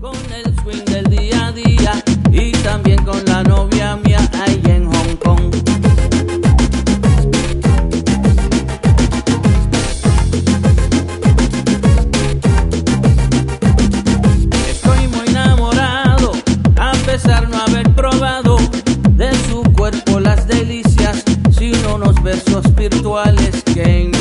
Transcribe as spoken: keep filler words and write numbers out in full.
con el swing del día a día y también con la novia mía ahí en Hong Kong. Estoy muy enamorado, a pesar no haber probado de su cuerpo las delicias, sino unos besos virtuales que en